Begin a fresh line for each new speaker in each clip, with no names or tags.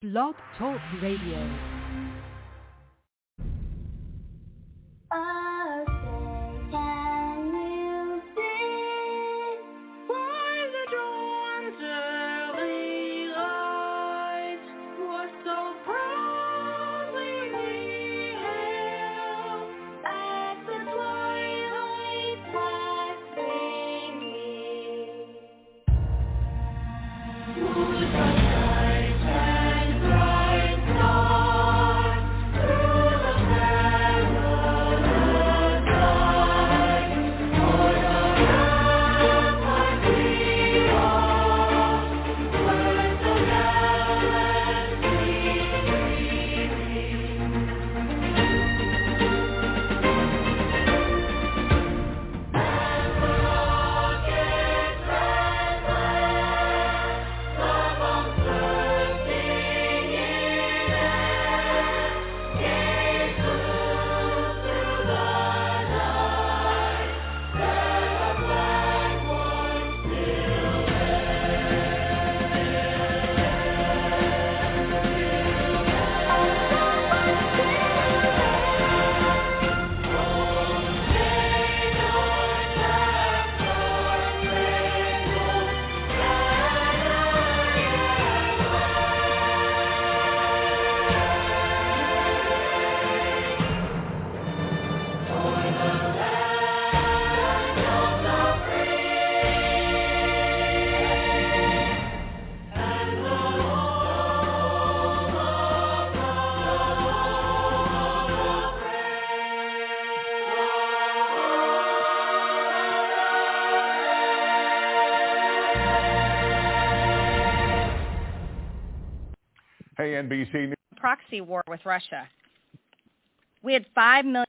Blog Talk Radio.
Hey, NBC News.
Proxy war with Russia. We had 5 million.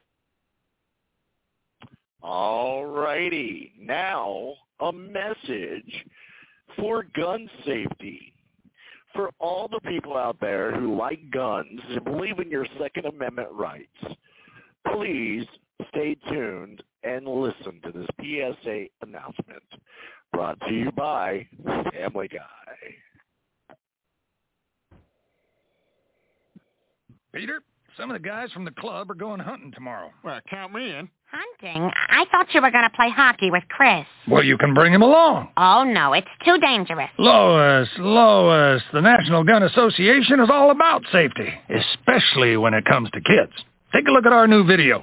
All righty. Now, a message for gun safety. For all the people out there who like guns and believe in your Second Amendment rights, please stay tuned and listen to this PSA announcement brought to you by Family Guy.
Peter, some of the guys from the club are going hunting tomorrow.
Well, count me in.
Hunting? I thought you were going to play hockey with Chris.
Well, you can bring him along.
Oh, no, it's too dangerous.
Lois, the National Gun Association is all about safety, especially when it comes to kids. Take a look at our new video.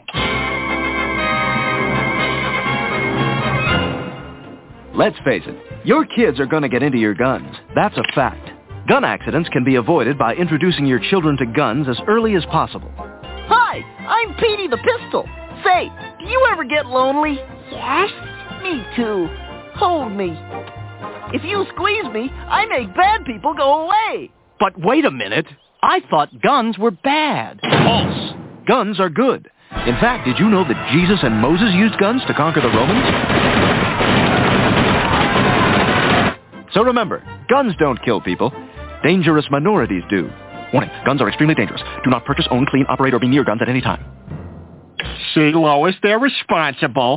Let's face it, your kids are going to get into your guns. That's a fact. Gun accidents can be avoided by introducing your children to guns as early as possible.
Hi, I'm Petey the Pistol. Say, do you ever get lonely?
Yes?
Me too. Hold me. If you squeeze me, I make bad people go away.
But wait a minute. I thought guns were bad. False. Guns are good. In fact, did you know that Jesus and Moses used guns to conquer the Romans? So remember, guns don't kill people. Dangerous minorities do. Warning, guns are extremely dangerous. Do not purchase, own, clean, operate, or be near guns at any time.
See, Lois, they're responsible.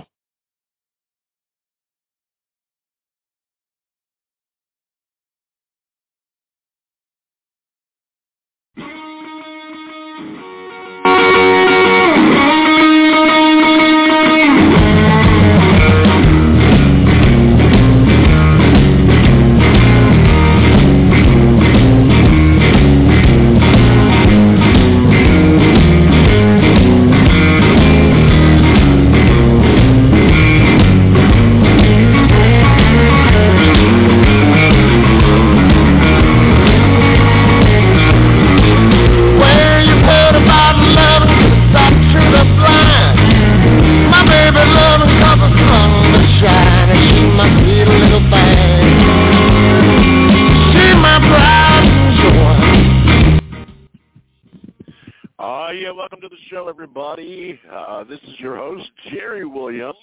Welcome to the show, everybody. This is your host, Jerry Williams,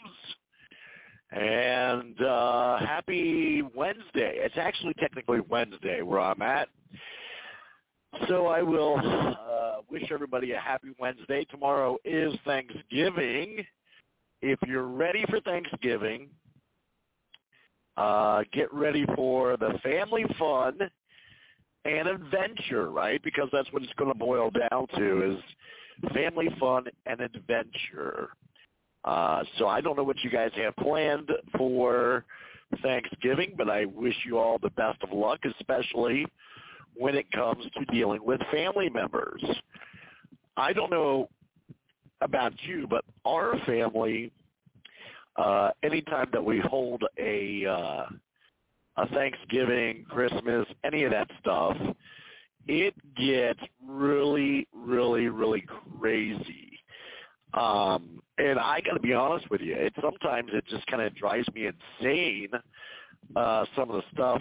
and happy Wednesday. It's actually technically Wednesday where I'm at, so I will wish everybody a happy Wednesday. Tomorrow is Thanksgiving. If you're ready for Thanksgiving, get ready for the family fun and adventure, right? Because that's what it's going to boil down to is family fun and adventure. So I don't know what you guys have planned for Thanksgiving, but I wish you all the best of luck, especially when it comes to dealing with family members. I don't know about you, but our family, anytime that we hold a Thanksgiving, Christmas, any of that stuff, it gets really, really, really crazy. And I got to be honest with you, sometimes it just kind of drives me insane, some of the stuff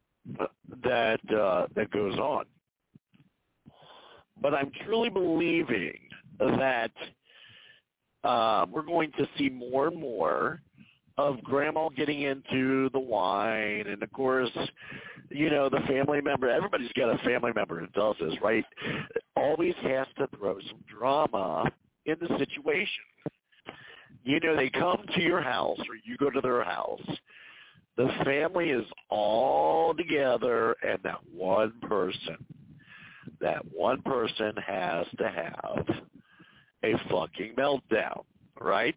that goes on. But I'm truly believing that we're going to see more and more of Grandma getting into the wine, and of course, you know, the family member, everybody's got a family member who does this, right? Always has to throw some drama in the situation. You know, they come to your house or you go to their house. The family is all together, and that one person has to have a fucking meltdown, right?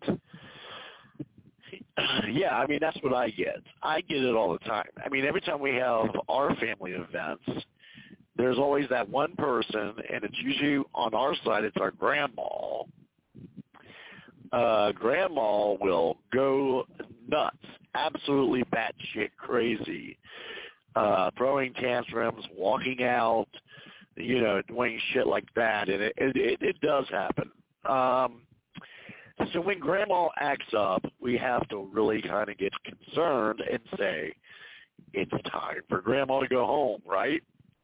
Yeah, I mean, that's what I get. I get it all the time. I mean, every time we have our family events, there's always that one person, and it's usually on our side, it's our grandma. Grandma will go nuts, absolutely batshit crazy, throwing tantrums, walking out, you know, doing shit like that, and it does happen. So when Grandma acts up, we have to really kind of get concerned and say, it's time for Grandma to go home, right?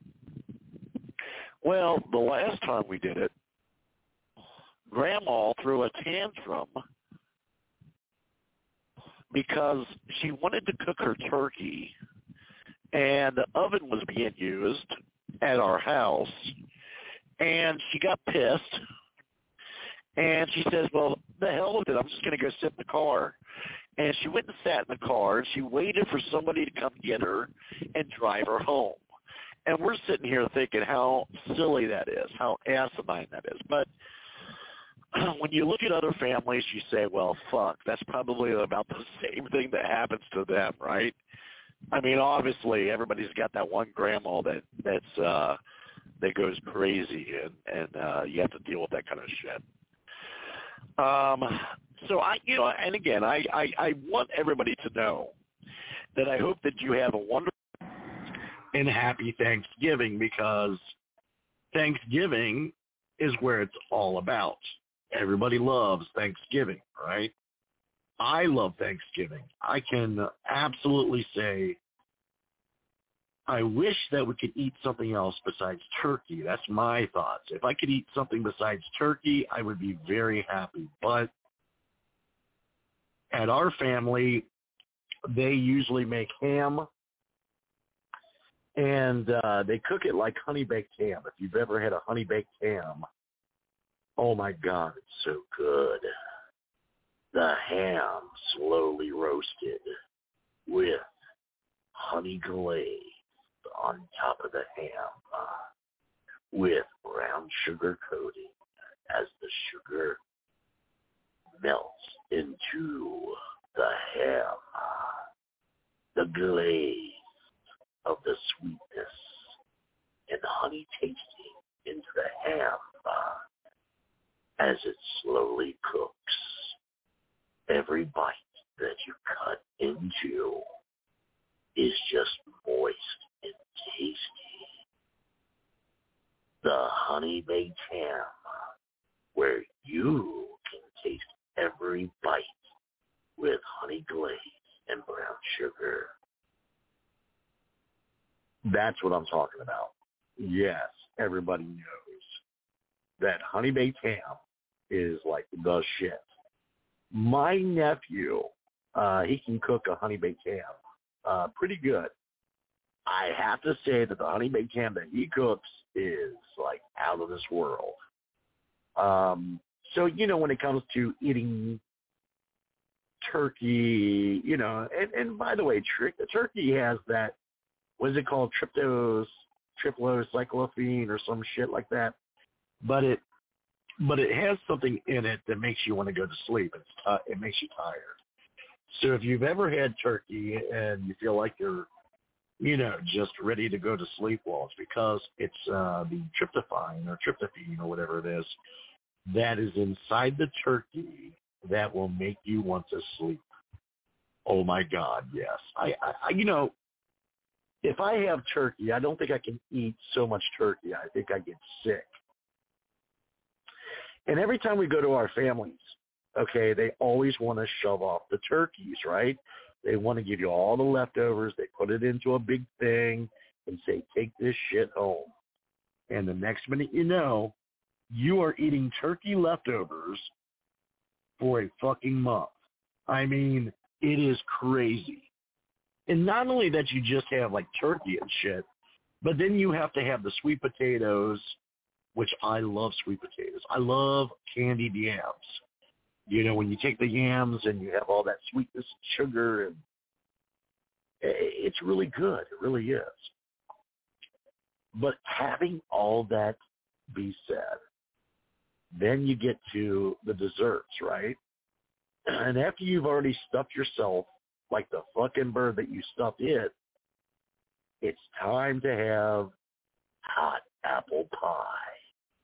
Well, the last time we did it, Grandma threw a tantrum because she wanted to cook her turkey, and the oven was being used at our house, and she got pissed, and she says, well, the hell with it, I'm just going to go sit in the car. And she went and sat in the car, and she waited for somebody to come get her and drive her home. And we're sitting here thinking how silly that is, how asinine that is. But when you look at other families, you say, well, fuck, that's probably about the same thing that happens to them, right? I mean, obviously, everybody's got that one grandma that goes crazy, and you have to deal with that kind of shit. So and again, I want everybody to know that I hope that you have a wonderful and happy Thanksgiving, because Thanksgiving is where it's all about. Everybody loves Thanksgiving, right? I love Thanksgiving. I can absolutely say I wish that we could eat something else besides turkey. That's my thoughts. If I could eat something besides turkey, I would be very happy. But at our family, they usually make ham, and they cook it like honey-baked ham. If you've ever had a honey-baked ham, oh, my God, it's so good. The ham slowly roasted with honey glaze on top of the ham with brown sugar coating as the sugar melts into the ham. The glaze of the sweetness and honey tasting into the ham as it slowly cooks. Every bite that you cut into is just moist and tasty. The honey-baked ham, where you can taste every bite with honey glaze and brown sugar. That's what I'm talking about. Yes, everybody knows that honey-baked ham is like the shit. My nephew, he can cook a honey-baked ham pretty good. I have to say that the honey-baked ham that he cooks is like out of this world. So, you know, when it comes to eating turkey, you know, and by the way, turkey has that, what is it called,
triplocyclophene or some shit like that. But it has something in it that makes you want to go to sleep. It makes you tired. So if you've ever had turkey and you feel like you're, just ready to go to sleep, well, it's because it's the tryptophan or whatever it is that is inside the turkey that will make you want to sleep. Oh my God, yes. I if I have turkey, I don't think I can eat so much turkey. I think I get sick. And every time we go to our families, okay, they always want to shove off the turkeys, right? They want to give you all the leftovers. They put it into a big thing and say, take this shit home. And the next minute you are eating turkey leftovers for a fucking month. I mean, it is crazy. And not only that you just have like turkey and shit, but then you have to have the sweet potatoes, which I love sweet potatoes. I love candied yams. When you take the yams and you have all that sweetness and sugar, and it's really good. It really is. But having all that be said, then you get to the desserts, right? And after you've already stuffed yourself like the fucking bird that you stuffed it, it's time to have hot apple pie.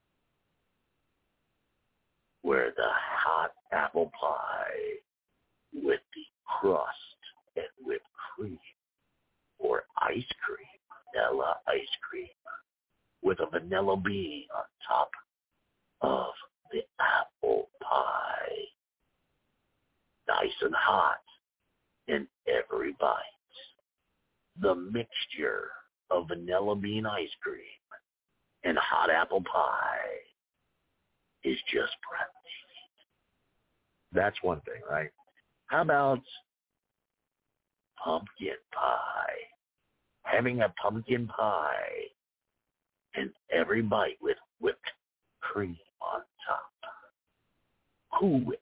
Where the hot apple pie with the crust and whipped cream, or ice cream, vanilla ice cream, with a vanilla bean on top of the apple pie. Nice and hot in every bite. The mixture of vanilla bean ice cream and hot apple pie is just breathtaking. That's one thing, right? How about pumpkin pie? Having a pumpkin pie and every bite with whipped cream on top. Cool Whip.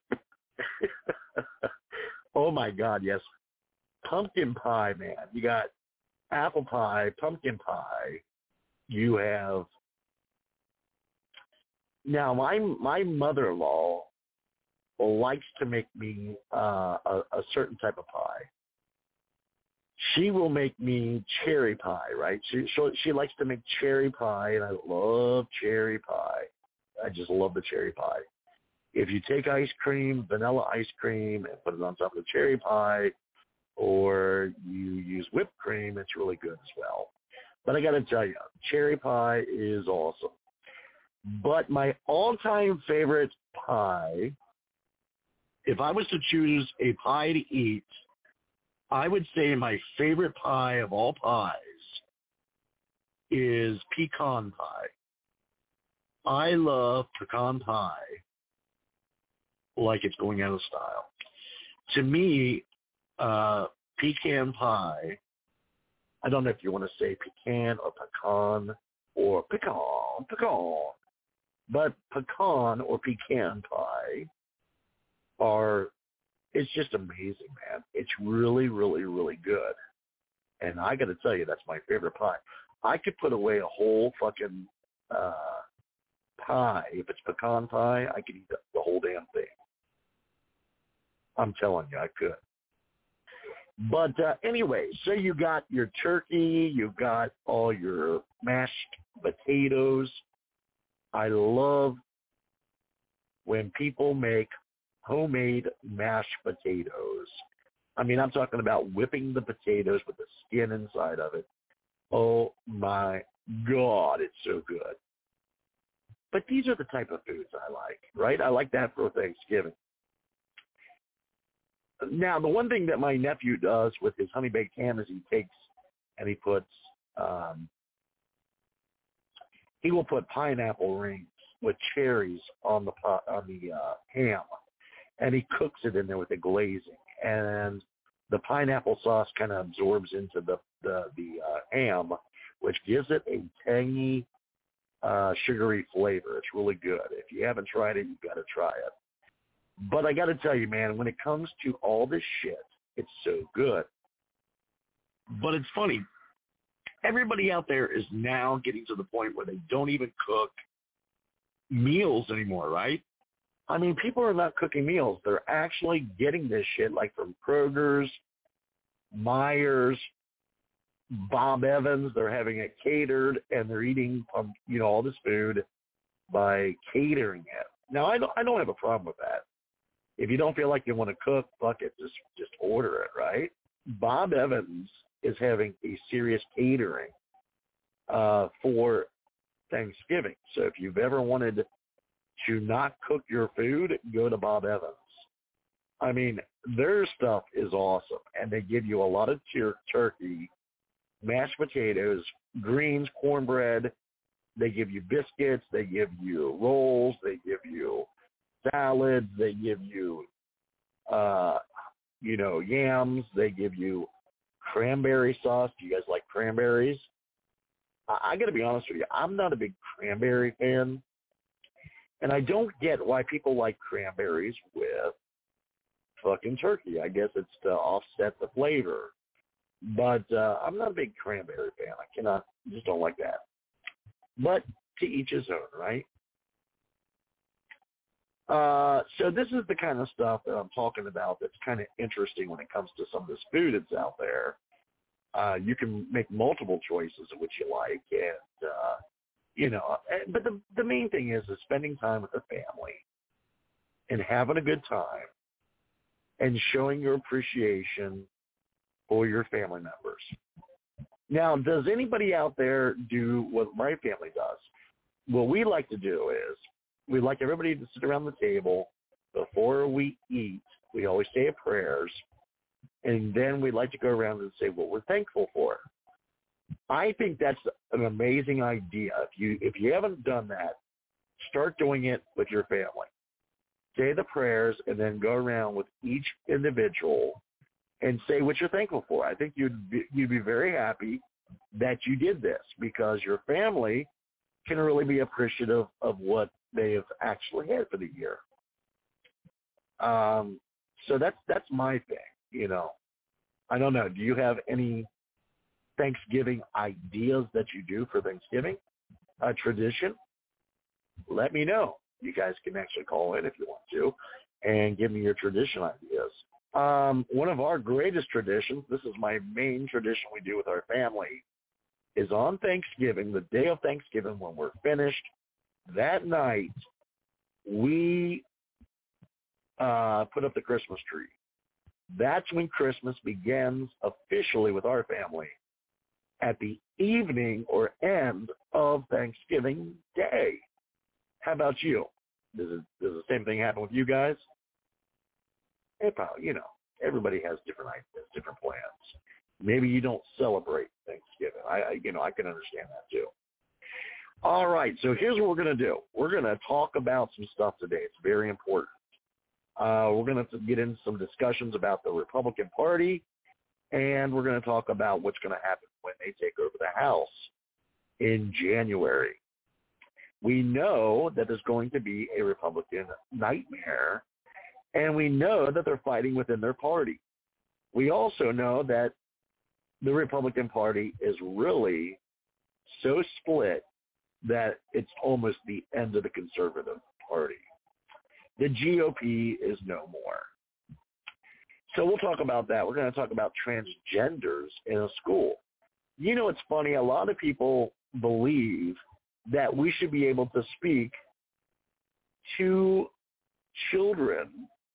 Oh my God, yes. Pumpkin pie, man. You got apple pie, pumpkin pie. You have... Now, my mother-in-law likes to make me a certain type of pie. She will make me cherry pie, right? She likes to make cherry pie, and I love cherry pie. I just love the cherry pie. If you take ice cream, vanilla ice cream, and put it on top of the cherry pie, or you use whipped cream, it's really good as well. But I got to tell you, cherry pie is awesome. But my all-time favorite pie, if I was to choose a pie to eat, I would say my favorite pie of all pies is pecan pie. I love pecan pie like it's going out of style. To me, pecan pie, I don't know if you want to say pecan or pecan, but pecan or pecan pie it's just amazing, man. It's really, really, really good. And I got to tell you, that's my favorite pie. I could put away a whole fucking pie. If it's pecan pie, I could eat the whole damn thing. I'm telling you, I could. But anyway, so you got your turkey, you got all your mashed potatoes. I love when people make homemade mashed potatoes. I mean, I'm talking about whipping the potatoes with the skin inside of it. Oh my God, it's so good. But these are the type of foods I like, right? I like that for Thanksgiving. Now, the one thing that my nephew does with his honey baked ham is he takes and he puts, he will put pineapple rings with cherries on the ham, and he cooks it in there with the glazing, and the pineapple sauce kind of absorbs into the ham, which gives it a tangy, sugary flavor. It's really good. If you haven't tried it, you've got to try it. But I got to tell you, man, when it comes to all this shit, it's so good. But it's funny. everybody out there is now getting to the point where they don't even cook meals anymore, right? I mean, people are not cooking meals. They're actually getting this shit like from Kroger's, Myers, Bob Evans. They're having it catered, and they're eating, all this food by catering it. Now, I don't have a problem with that. If you don't feel like you want to cook, fuck it, just order it, right? Bob Evans is having a serious catering for Thanksgiving. So if you've ever wanted to not cook your food, go to Bob Evans. I mean, their stuff is awesome, and they give you a lot of turkey, mashed potatoes, greens, cornbread. They give you biscuits. They give you rolls. They give you salads. They give you, yams. They give you cranberry sauce. Do you guys like cranberries? I got to be honest with you. I'm not a big cranberry fan, and I don't get why people like cranberries with fucking turkey. I guess it's to offset the flavor. But I'm not a big cranberry fan. I just don't like that. But to each his own, right? So this is the kind of stuff that I'm talking about that's kind of interesting when it comes to some of this food that's out there. You can make multiple choices of what you like, and but the main thing is spending time with the family and having a good time and showing your appreciation for your family members. Now, does anybody out there do what my family does? What we like to do is we like everybody to sit around the table. Before we eat, we always say a prayers, and then we like to go around and say what we're thankful for. I think that's an amazing idea. If you haven't done that, start doing it with your family. Say the prayers and then go around with each individual and say what you're thankful for. I think you'd be very happy that you did this, because your family can really be appreciative of what they have actually had for the year. So that's my thing. I don't know. Do you have any Thanksgiving ideas that you do for Thanksgiving? A tradition? Let me know. You guys can actually call in if you want to and give me your tradition ideas. One of our greatest traditions, this is my main tradition we do with our family, is on Thanksgiving, the day of Thanksgiving, when we're finished, that night, we put up the Christmas tree. That's when Christmas begins officially with our family, at the evening or end of Thanksgiving Day. How about you? Does the same thing happen with you guys? It probably, everybody has different ideas, different plans. Maybe you don't celebrate Thanksgiving. I can understand that too. All right, so here's what we're going to do. We're going to talk about some stuff today. It's very important. We're going to get into some discussions about the Republican Party, and we're going to talk about what's going to happen when they take over the House in January. We know that there's going to be a Republican nightmare, and we know that they're fighting within their party. We also know that the Republican Party is really so split that it's almost the end of the conservative party. The GOP is no more. So we'll talk about that. We're going to talk about transgenders in a school. It's funny. A lot of people believe that we should be able to speak to children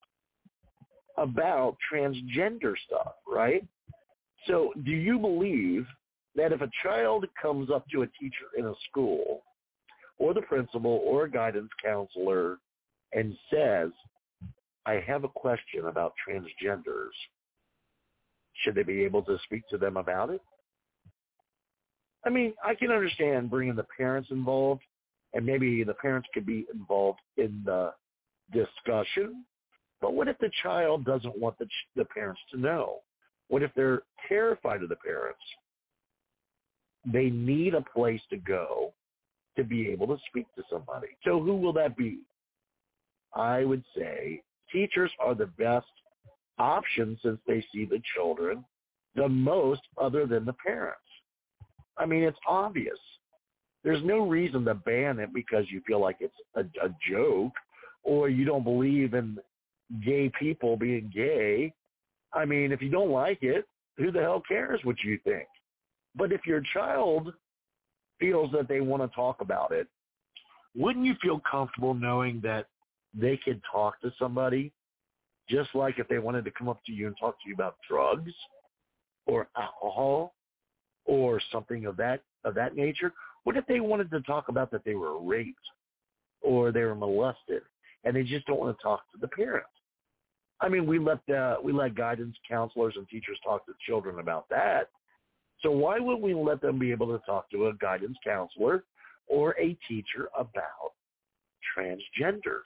about transgender stuff, right? So do you believe that if a child comes up to a teacher in a school or the principal or a guidance counselor and says, I have a question about transgenders, should they be able to speak to them about it? I mean, I can understand bringing the parents involved, and maybe the parents could be involved in the discussion. But what if the child doesn't want the parents to know? What if they're terrified of the parents? They need a place to go to be able to speak to somebody. So who will that be? I would say teachers are the best option since they see the children the most other than the parents. I mean, it's obvious. There's no reason to ban it because you feel like it's a joke or you don't believe in gay people being gay. I mean, if you don't like it, who the hell cares what you think? But if your child feels that they want to talk about it, wouldn't you feel comfortable knowing that they could talk to somebody, just like if they wanted to come up to you and talk to you about drugs or alcohol or something of that nature? What if they wanted to talk about that they were raped or they were molested and they just don't want to talk to the parents? I mean, we let guidance counselors and teachers talk to children about that. So why wouldn't we let them be able to talk to a guidance counselor or a teacher about transgenders?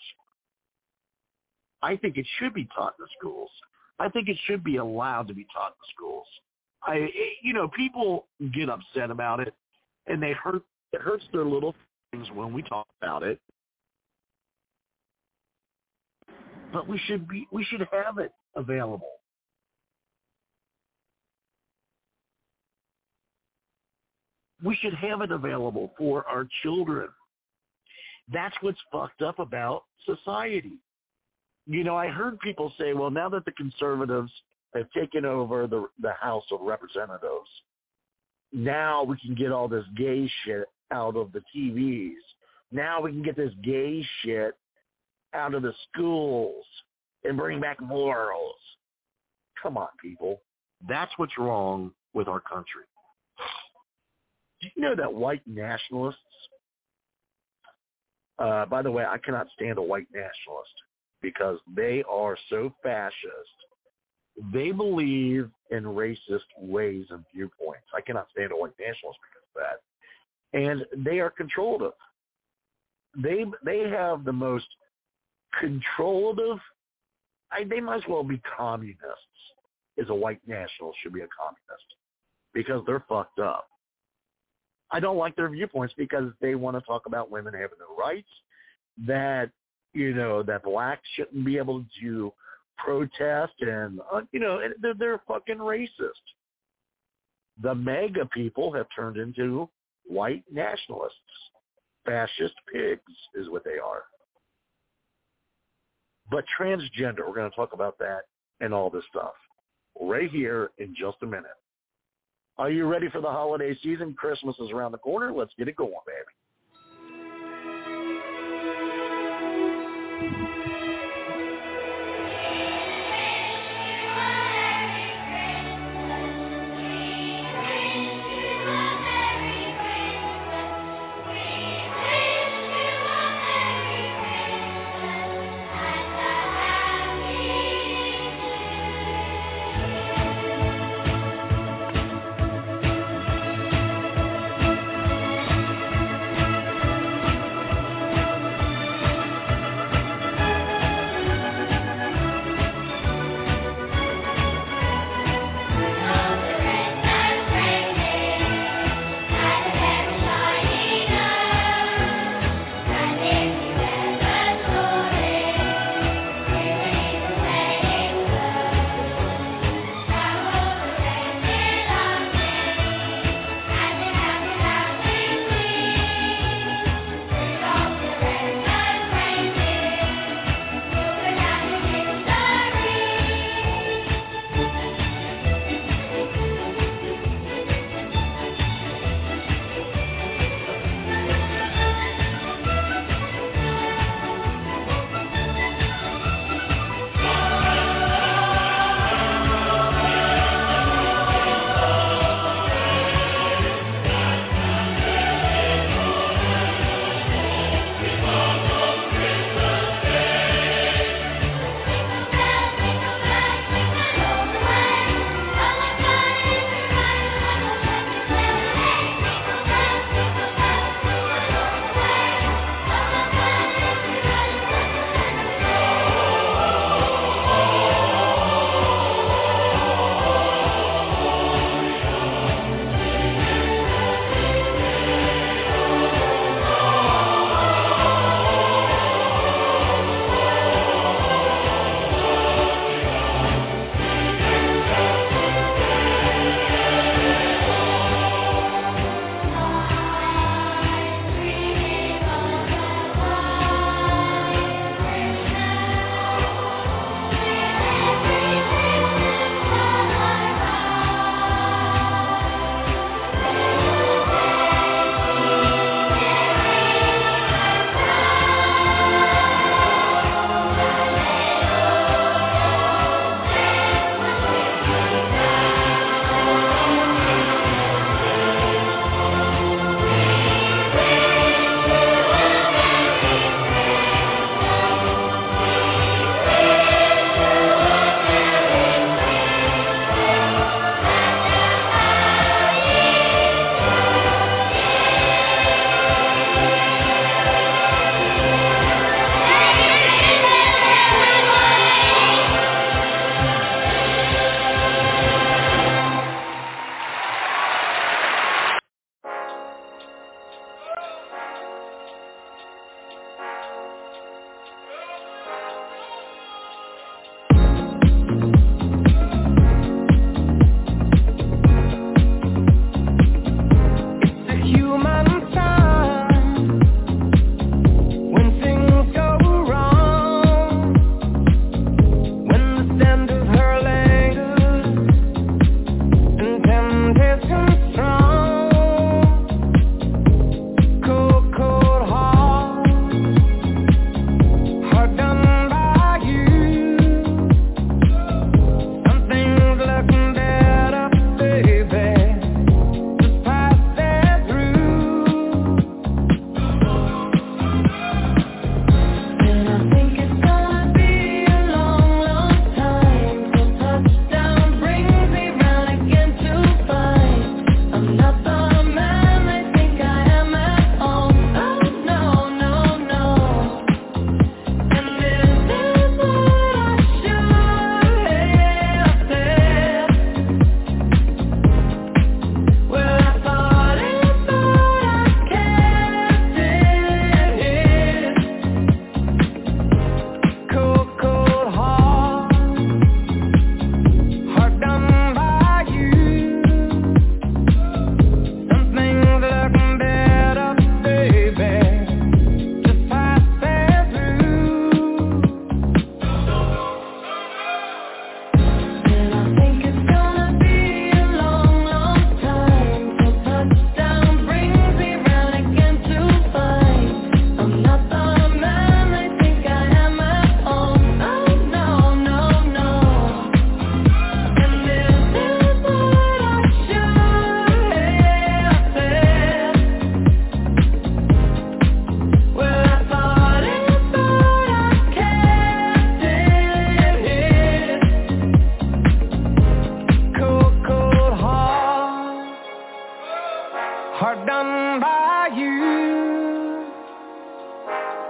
I think it should be taught in schools. I think it should be allowed to be taught in schools. People get upset about it, and it hurts their little feelings when we talk about it. But we should have it available. We should have it available for our children. That's what's fucked up about society. I heard people say, well, now that the conservatives have taken over the House of Representatives, now we can get all this gay shit out of the TVs. Now we can get this gay shit out of the schools and bring back morals. Come on, people. That's what's wrong with our country. Do you know that white nationalists, by the way, I cannot stand a white nationalist because they are so fascist. They believe in racist ways and viewpoints. I cannot stand a white nationalist because of that. And they are controllative. They have the most controllative. They might as well be communists. As a white nationalist should be a communist because they're fucked up. I don't like their viewpoints because they want to talk about women having no rights, that that blacks shouldn't be able to protest, and they're fucking racist. The MAGA people have turned into white nationalists. Fascist pigs is what they are. But transgender, we're going to talk about that and all this stuff right here in just a minute. Are you ready for the holiday season? Christmas is around the corner. Let's get it going, baby.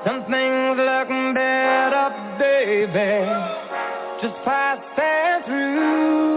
Some things look better, baby, just pass through.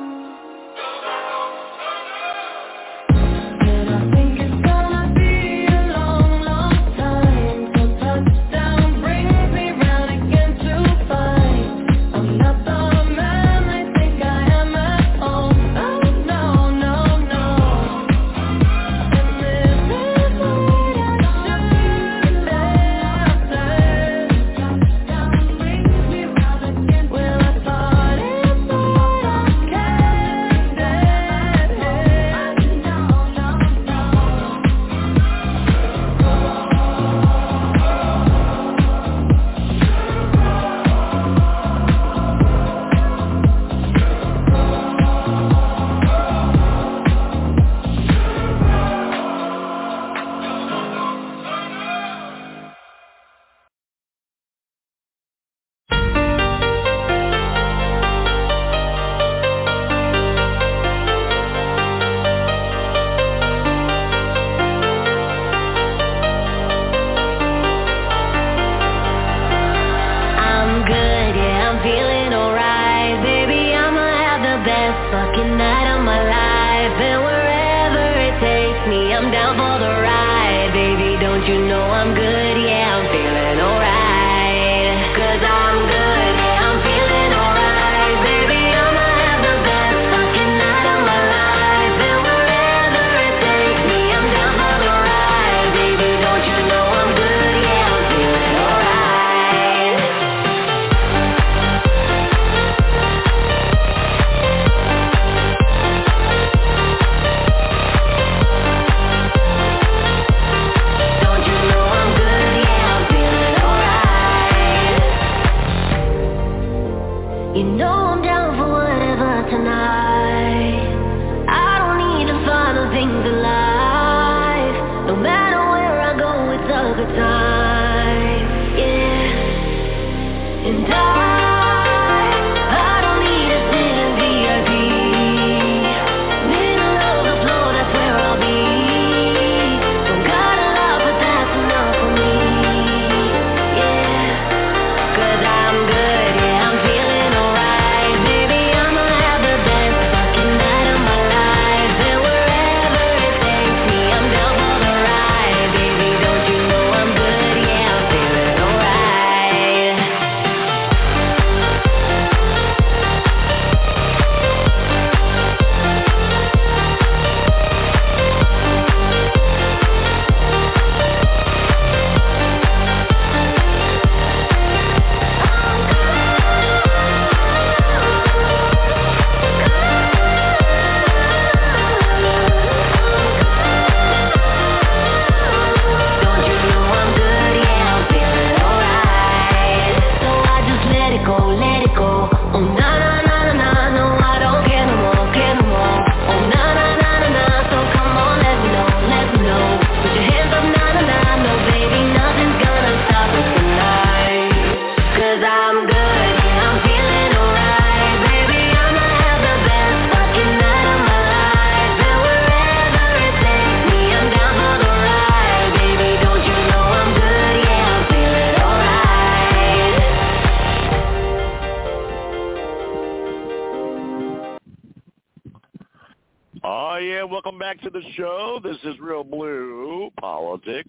Welcome back to the show. This is Real Blue Politics,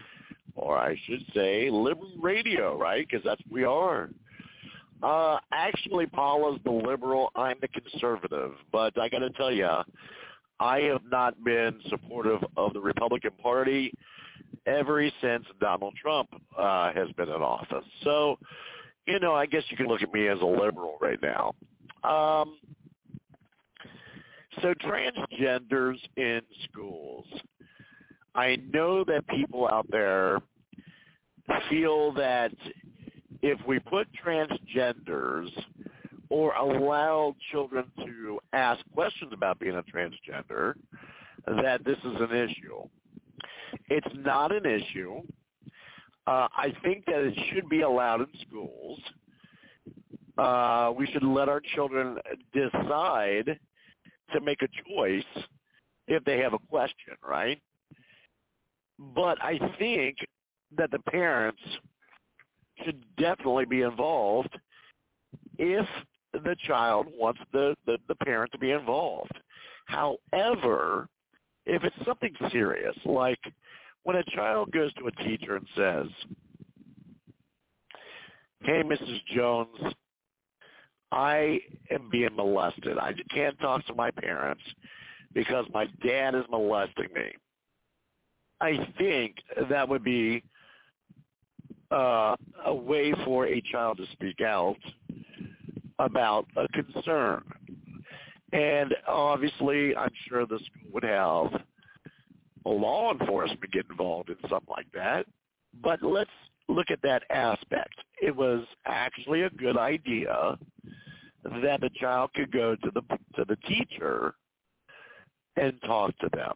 or I should say liberal radio, right? Because that's what we are. Actually, Paula's the liberal. I'm the conservative. But I got to tell you, I have not been supportive of the Republican Party ever since Donald Trump has been in office. So, you know, I guess you can look at me as a liberal right now. So transgenders in schools. I know that people out there feel that if we put transgenders or allow children to ask questions about being a transgender, that this is an issue. It's not an issue. I think that it should be allowed in schools. We should let our children decide to make a choice if they have a question, right? But I think that the parents should definitely be involved if the child wants the parent to be involved. However, if it's something serious, like when a child goes to a teacher and says, "Hey, Mrs. Jones, I am being molested. I can't talk to my parents because my dad is molesting me." I think that would be a way for a child to speak out about a concern. And obviously, I'm sure the school would have law enforcement get involved in something like that. But let's look at that aspect. It was actually a good idea that the child could go to the teacher and talk to them.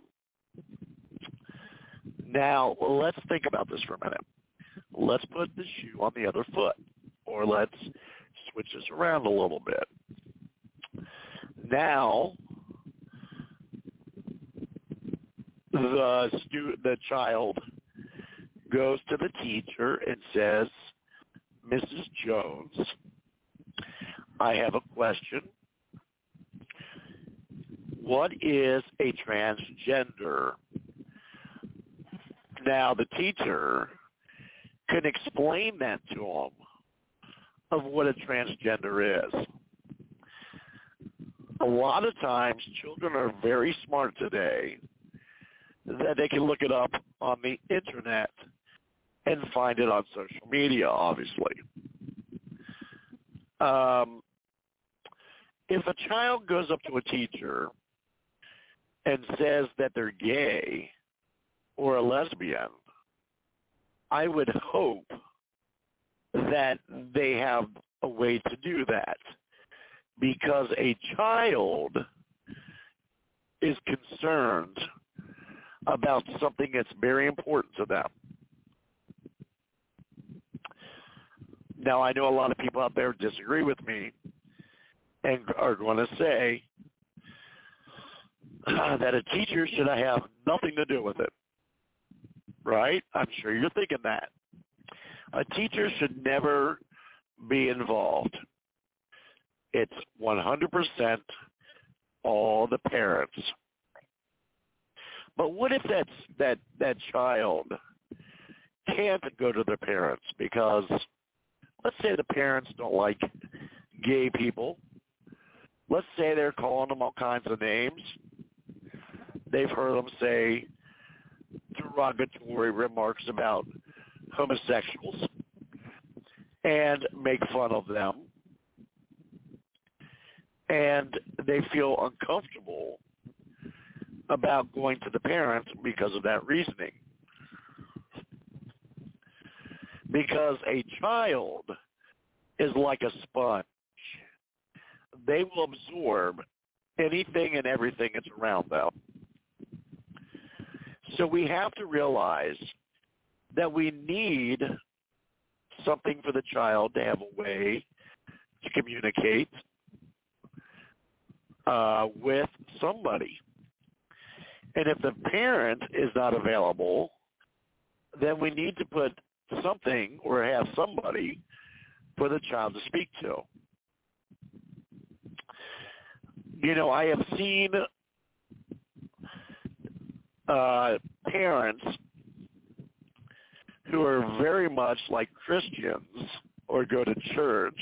Now, let's think about this for a minute. Let's put the shoe on the other foot, or let's switch this around a little bit. Now, the child goes to the teacher and says, "Mrs. Jones, I have a question. What is a transgender?" Now, the teacher can explain that to him of what a transgender is. A lot of times, children are very smart today that they can look it up on the internet and find it on social media, obviously. If a child goes up to a teacher and says that they're gay or a lesbian, I would hope that they have a way to do that, because a child is concerned about something that's very important to them. Now, I know a lot of people out there disagree with me and are going to say that a teacher should have nothing to do with it, right? I'm sure you're thinking that. A teacher should never be involved. It's 100% all the parents. But what if that child can't go to their parents because, let's say the parents don't like gay people. Let's say they're calling them all kinds of names. They've heard them say derogatory remarks about homosexuals and make fun of them. And they feel uncomfortable about going to the parents because of that reasoning. Because a child is like a sponge. They will absorb anything and everything that's around them. So we have to realize that we need something for the child to have a way to communicate with somebody. And if the parent is not available, then we need to put something or have somebody for the child to speak to. You know, I have seen parents who are very much like Christians or go to church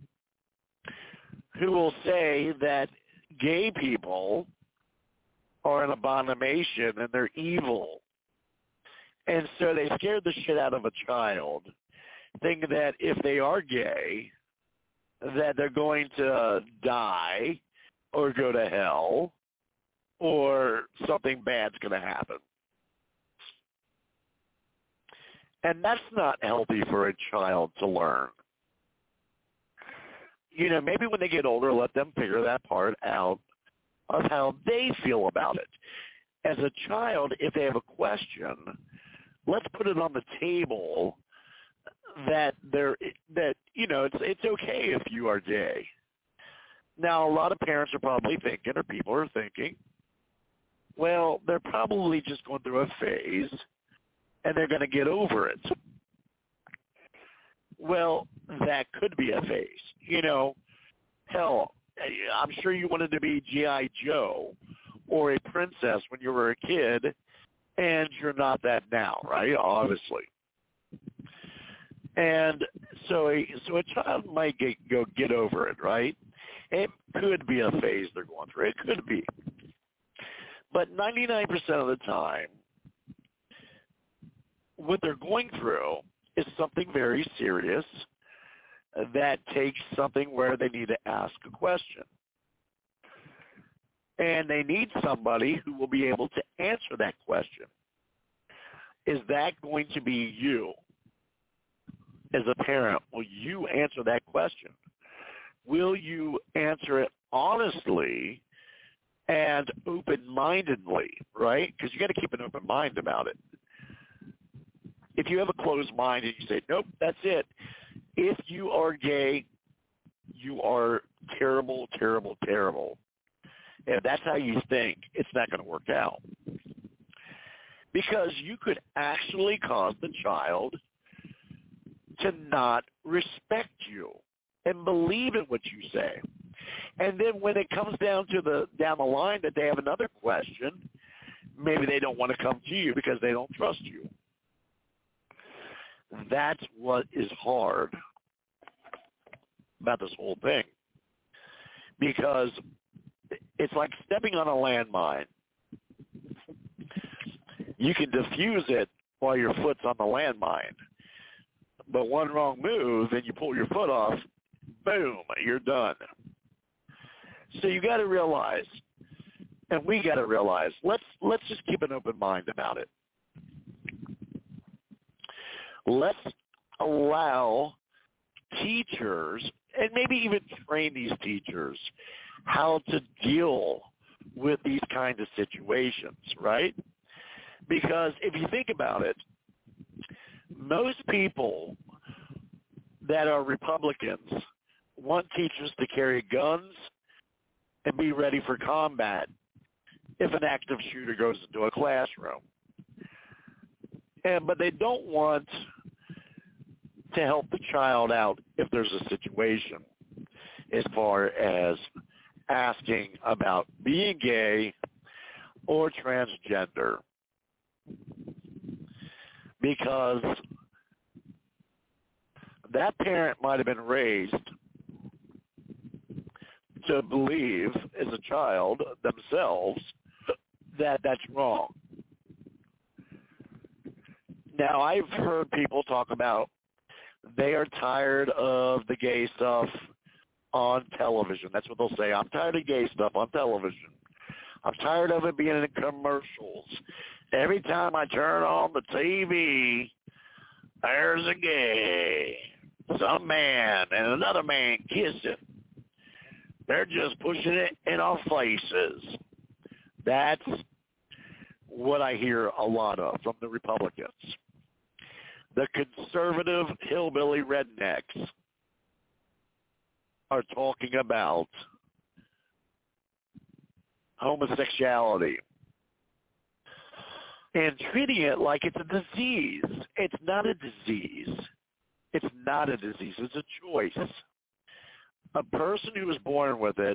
who will say that gay people are an abomination and they're evil. And so they scared the shit out of a child, thinking that if they are gay, that they're going to die or go to hell or something bad's going to happen. And that's not healthy for a child to learn. You know, maybe when they get older, let them figure that part out of how they feel about it. As a child, if they have a question, let's put it on the table that you know, it's okay if you are gay. Now, a lot of parents are probably thinking, or people are thinking, well, they're probably just going through a phase and they're going to get over it. Well, that could be a phase. You know, hell, I'm sure you wanted to be G.I. Joe or a princess when you were a kid, and you're not that now, right? Obviously. And so a child might get over it, right? It could be a phase they're going through. It could be. But 99% of the time, what they're going through is something very serious that takes something where they need to ask a question. And they need somebody who will be able to answer that question. Is that going to be you? As a parent, will you answer that question? Will you answer it honestly and open-mindedly, right? Because you got to keep an open mind about it. If you have a closed mind and you say, nope, that's it. If you are gay, you are terrible, terrible, terrible. If that's how you think, it's not going to work out. Because you could actually cause the child to not respect you and believe in what you say. And then when it comes down the line that they have another question, maybe they don't want to come to you because they don't trust you. That's what is hard about this whole thing. Because it's like stepping on a landmine. You can defuse it while your foot's on the landmine. But one wrong move and you pull your foot off, boom, you're done. So you got to realize, and we got to realize, let's just keep an open mind about it. Let's allow teachers, and maybe even train these teachers, how to deal with these kinds of situations, right? Because if you think about it, most people that are Republicans want teachers to carry guns and be ready for combat if an active shooter goes into a classroom. But they don't want to help the child out if there's a situation as far as asking about being gay or transgender. Because that parent might have been raised to believe as a child themselves that that's wrong. Now, I've heard people talk about they are tired of the gay stuff on television. That's what they'll say. I'm tired of gay stuff on television. I'm tired of it being in commercials. Every time I turn on the TV, there's a gay, some man and another man kissing. They're just pushing it in our faces. That's what I hear a lot of from the Republicans. The conservative hillbilly rednecks are talking about homosexuality and treating it like it's a disease. It's not a disease. It's not a disease. It's a choice. A person who is born with it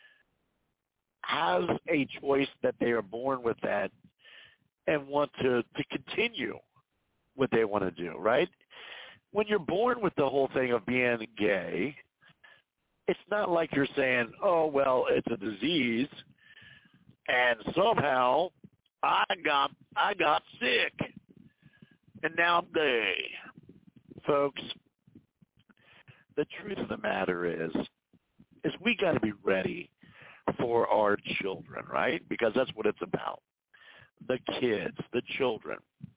has a choice that they are born with that and want to continue what they want to do, right? When you're born with the whole thing of being gay, it's not like you're saying, oh, well, it's a disease, and somehow I got sick, and now I'm gay. Folks, the truth of the matter is we got to be ready for our children, right? Because that's what it's about. The kids, the children.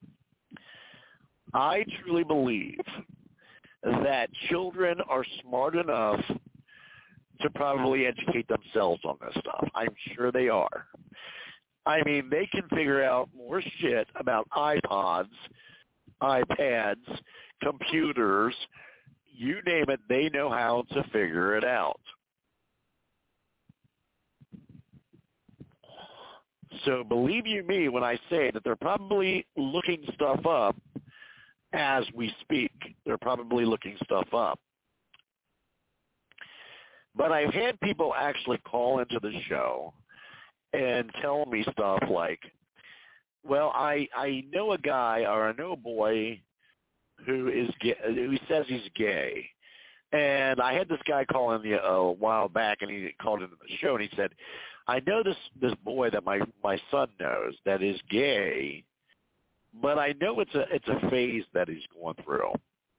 I truly believe that children are smart enough to probably educate themselves on this stuff. I'm sure they are. I mean, they can figure out more shit about iPods, iPads, computers, you name it, they know how to figure it out. So believe you me when I say that they're probably looking stuff up as we speak. They're probably looking stuff up. But I've had people actually call into the show and tell me stuff like, well, I know a guy or I know a boy who is gay, who says he's gay. And I had this guy call in a while back, and he called into the show, and he said, I know this boy that my son knows that is gay, but I know it's a phase that he's going through.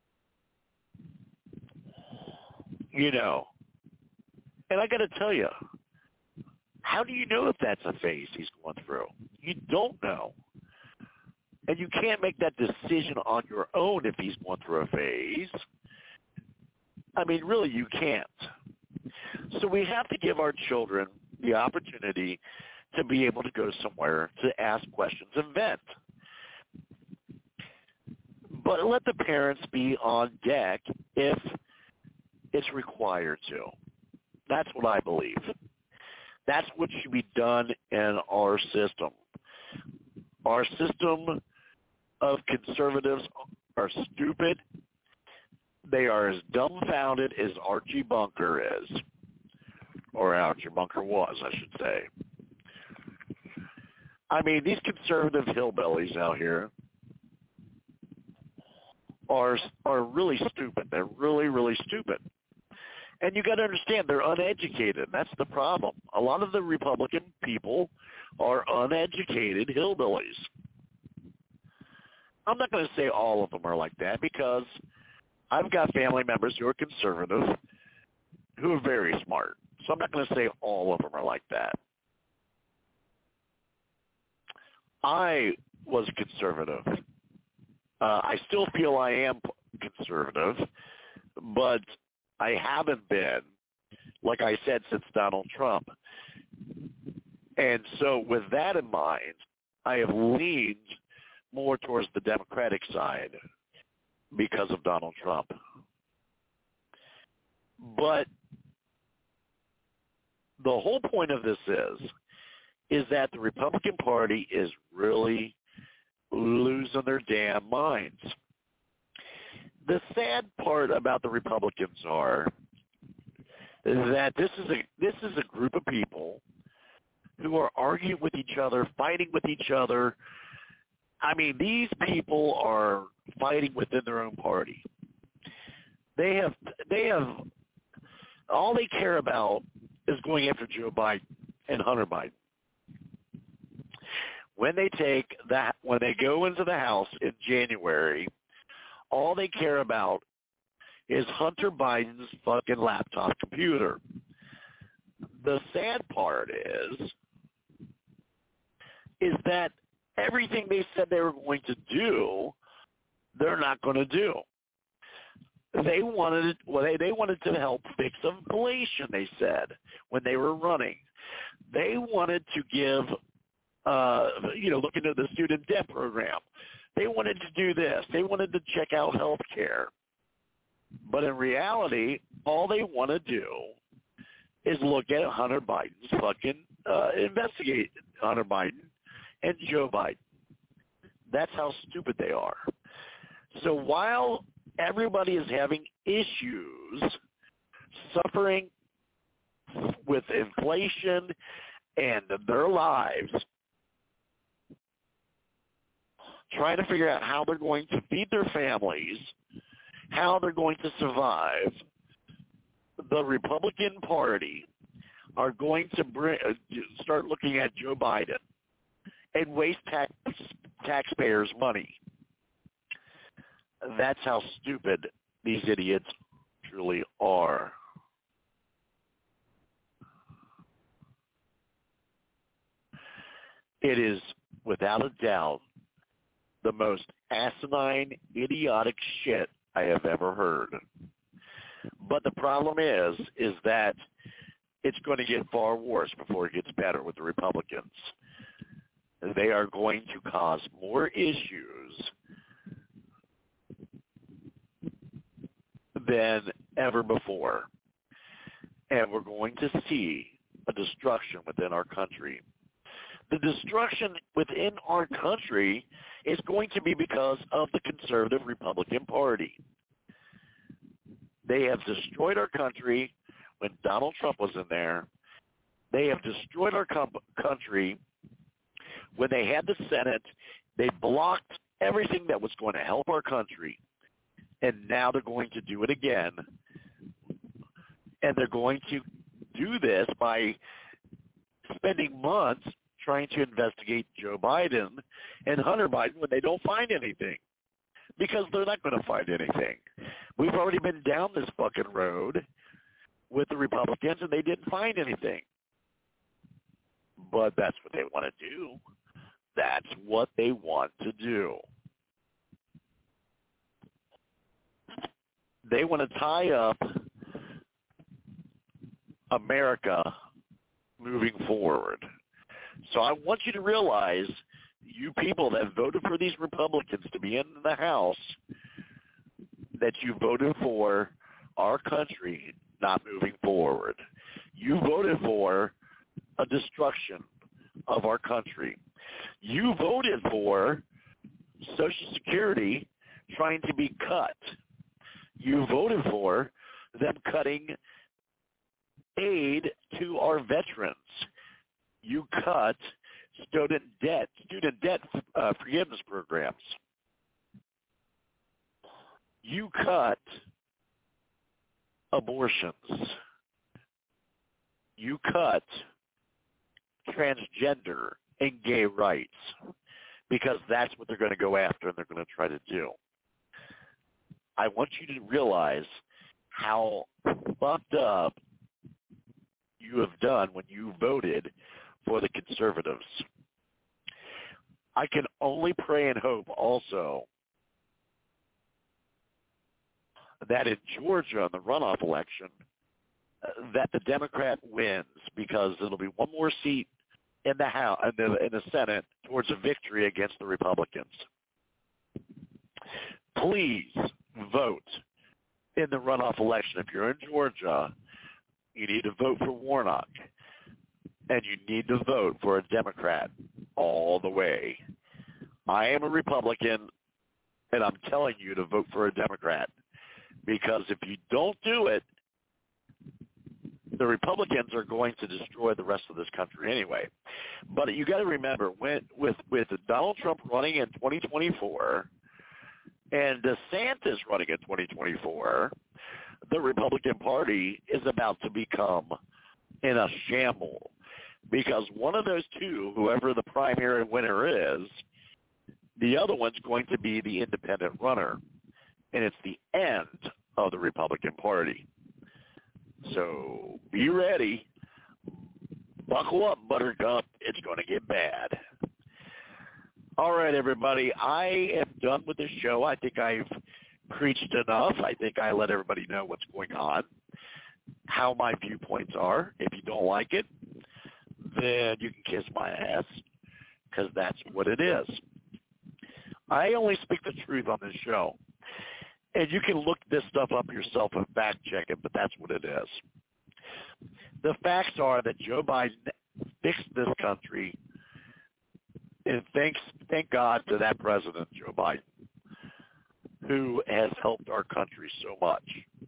You know. And I got to tell you, how do you know if that's a phase he's going through? You don't know. And you can't make that decision on your own if he's going through a phase. I mean, really, you can't. So we have to give our children the opportunity to be able to go somewhere to ask questions and vent. But let the parents be on deck if it's required to. That's what I believe. That's what should be done in our system. Our system of conservatives are stupid. They are as dumbfounded as Archie Bunker is. Or Archie Bunker was, I should say. I mean, these conservative hillbillies out here are really stupid. They're really, really stupid. And you got to understand, they're uneducated. That's the problem. A lot of the Republican people are uneducated hillbillies. I'm not going to say all of them are like that because I've got family members who are conservative who are very smart. So I'm not going to say all of them are like that. I was conservative. I still feel I am conservative, but I haven't been, like I said, since Donald Trump. And so with that in mind, I have leaned more towards the Democratic side because of Donald Trump. But the whole point of this is that the Republican Party is really losing their damn minds. The sad part about the Republicans are that this is a group of people who are arguing with each other, fighting with each other. I mean, these people are fighting within their own party. They have all they care about is going after Joe Biden and Hunter Biden. When they go into the House in January, all they care about is Hunter Biden's fucking laptop computer. The sad part is that everything they said they were going to do, they're not going to do. They wanted to help fix inflation, they said, when they were running. They wanted to give, look into the student debt program. They wanted to do this. They wanted to check out health care. But in reality, all they want to do is look at Hunter Biden's investigate Hunter Biden and Joe Biden. That's how stupid they are. So while everybody is having issues, suffering with inflation and their lives, trying to figure out how they're going to feed their families, how they're going to survive, the Republican Party are going to start looking at Joe Biden and waste taxpayers' money. That's how stupid these idiots truly are. It is, without a doubt, the most asinine, idiotic shit I have ever heard. But the problem is that it's going to get far worse before it gets better with the Republicans. They are going to cause more issues than ever before. And we're going to see a destruction within our country. The destruction within our country is going to be because of the conservative Republican Party. They have destroyed our country when Donald Trump was in there. They have destroyed our country when they had the Senate. They blocked everything that was going to help our country. And now they're going to do it again. And they're going to do this by spending months trying to investigate Joe Biden and Hunter Biden when they don't find anything. Because they're not going to find anything. We've already been down this fucking road with the Republicans, and they didn't find anything. But that's what they want to do. That's what they want to do. They want to tie up America moving forward. So I want you to realize, you people that voted for these Republicans to be in the House, that you voted for our country not moving forward. You voted for a destruction of our country. You voted for Social Security trying to be cut. You voted for them cutting aid to our veterans. You cut student debt forgiveness programs. You cut abortions. You cut transgender and gay rights, because that's what they're going to go after and they're going to try to do. I want you to realize how fucked up you have done when you voted for the conservatives. I can only pray and hope also that in Georgia, in the runoff election, that the Democrat wins, because it'll be one more seat in the House, in the Senate, towards a victory against the Republicans. Please vote in the runoff election. If you're in Georgia, you need to vote for Warnock, and you need to vote for a Democrat all the way. I am a Republican, and I'm telling you to vote for a Democrat, because if you don't do it, the Republicans are going to destroy the rest of this country anyway. But you got to remember, with Donald Trump running in 2024 and DeSantis running in 2024, the Republican Party is about to become in a shamble, because one of those two, whoever the primary winner is, the other one's going to be the independent runner, and it's the end of the Republican Party. So be ready. Buckle up, Buttercup. It's going to get bad. All right, everybody. I am done with this show. I think I've preached enough. I think I let everybody know what's going on, how my viewpoints are. If you don't like it, then you can kiss my ass, because that's what it is. I only speak the truth on this show. And you can look this stuff up yourself and fact check it, but that's what it is. The facts are that Joe Biden fixed this country, and thank God to that president, Joe Biden, who has helped our country so much.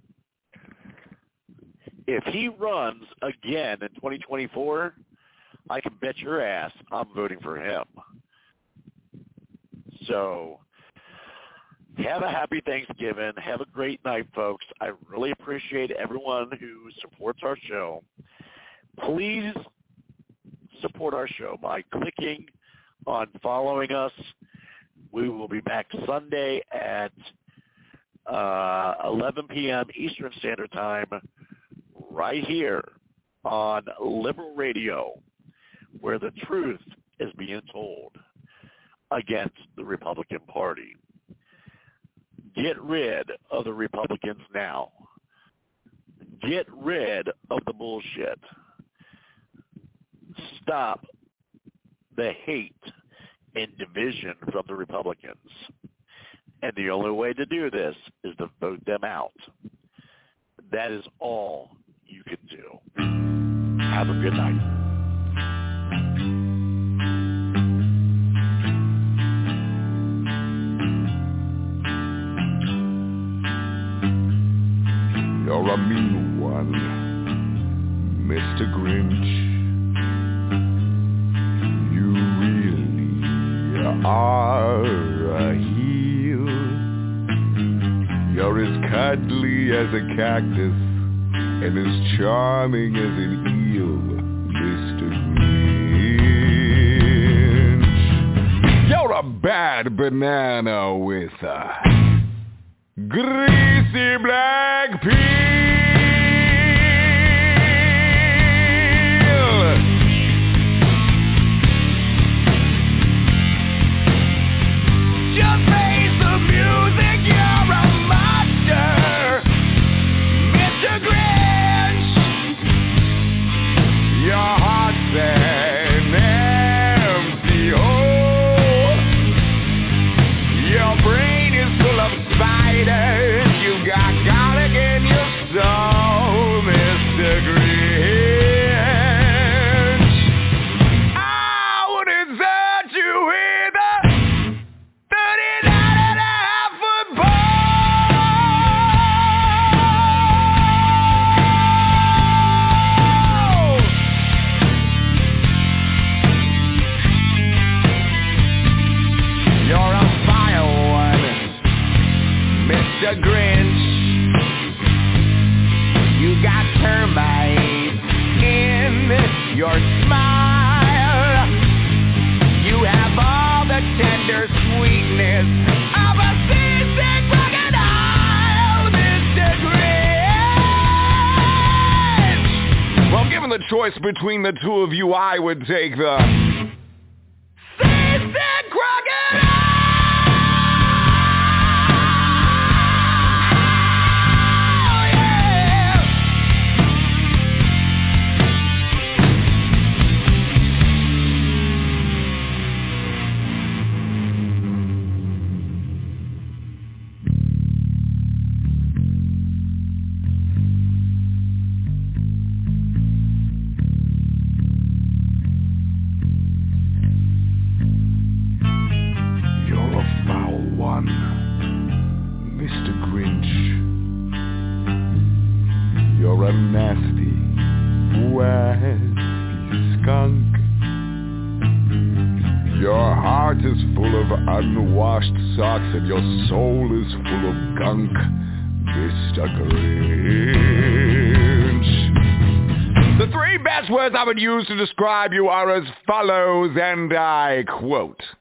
If he runs again in 2024, I can bet your ass I'm voting for him. So have a happy Thanksgiving. Have a great night, folks. I really appreciate everyone who supports our show. Please support our show by clicking on following us. We will be back Sunday at 11 p.m. Eastern Standard Time right here on Liberal Radio, where the truth is being told against the Republican Party. Get rid of the Republicans now. Get rid of the bullshit. Stop the hate and division from the Republicans. And the only way to do this is to vote them out. That is all you can do. Have a good night.
You're a mean one, Mr. Grinch. You really are a heel. You're as cuddly as a cactus and as charming as an eel, Mr. Grinch. You're a bad banana with a greasy black peel. Just face the music, you're a monster, Mr. Grinch. Your heart's an empty hole. Your brain is full of spiders. You got garlic in your soul, Mr. Grinch. I wouldn't hurt you either. 39.5-foot pole. You're a vile one, Mr. Grinch. You got termites in your smile. You have all the tender sweetness of a seasick crocodile, Mr. Grinch. Well, given the choice between the two of you, I would take the seasick crocodile. Mr. Grinch. You're a nasty, waspy skunk. Your heart is full of unwashed socks and your soul is full of gunk, Mr. Grinch. The three best words I would use to describe you are as follows, and I quote: